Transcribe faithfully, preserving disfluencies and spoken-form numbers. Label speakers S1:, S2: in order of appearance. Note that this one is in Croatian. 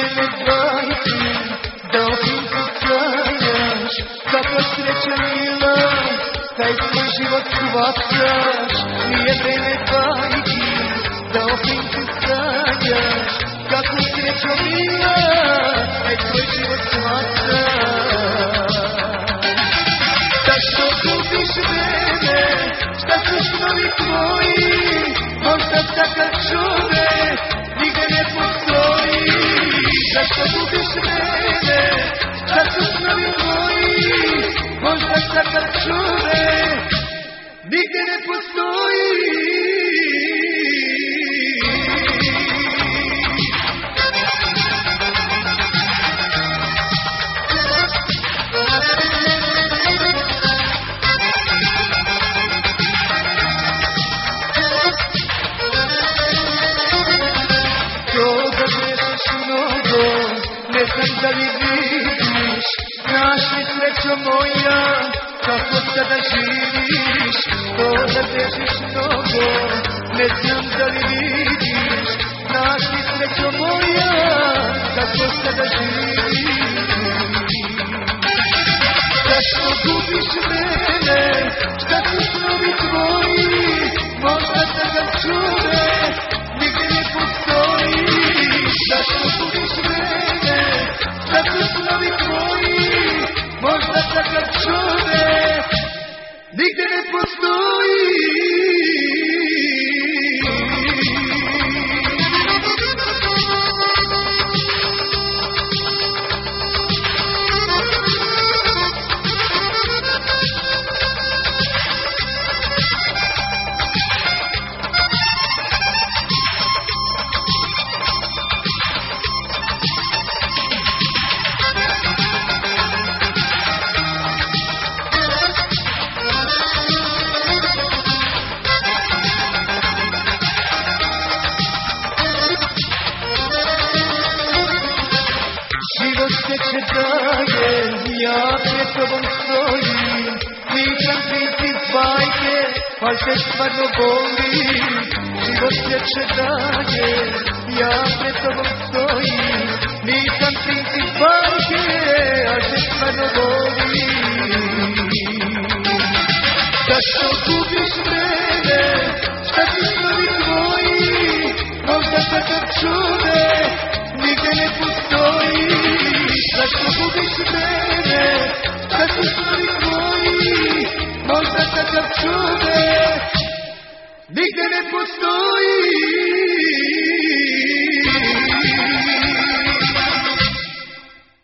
S1: mene bajki, da opinke sanjaš, kako sreća mila, taj svoj život shvataš. Nije mene bajki, da opinke sanjaš, kako sreća mila, taj svoj život shvataš. Zašto gubiš mene, šta su snovi tvoji, možda takav čovek nigde ne postoji. Zašto gubiš mene, šta su snovi tvoji, možda takav čovek nigde ne postoji. Ne znam da li vidiš, znaš li srećo moja, kako sada živiš, to da grešiš mnogo. Ne znam da li vidiš, znaš li srećo moja, kako sada živiš. Zašto gubiš mene, šta su snovi tvoji, možda takav čovek nigde ne postoji. Zašto gubiš mene, šta su snovi tvoji, možda takav čovek nigde ne postoji. Život sreće daje, ja pred tobom stojim, nisam princip bajke, ali te stvarno volim. Život sreće daje, ja pred tobom stojim, nisam princip bajke, ali te stvarno volim. Zašto gubiš mene, šta su snovi tvoji, možda takav čovek nigde ne postoji. Zašto gubiš mene,